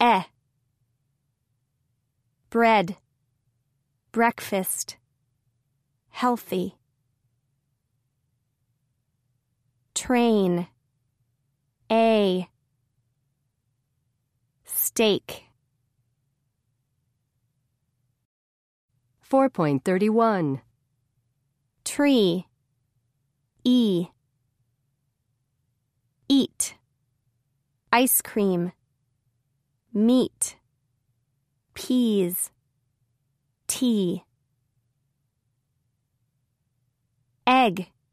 bread, breakfast, healthy. Train, steak. 4.31. Tree, eat. Ice cream, meat, peas, tea. Egg,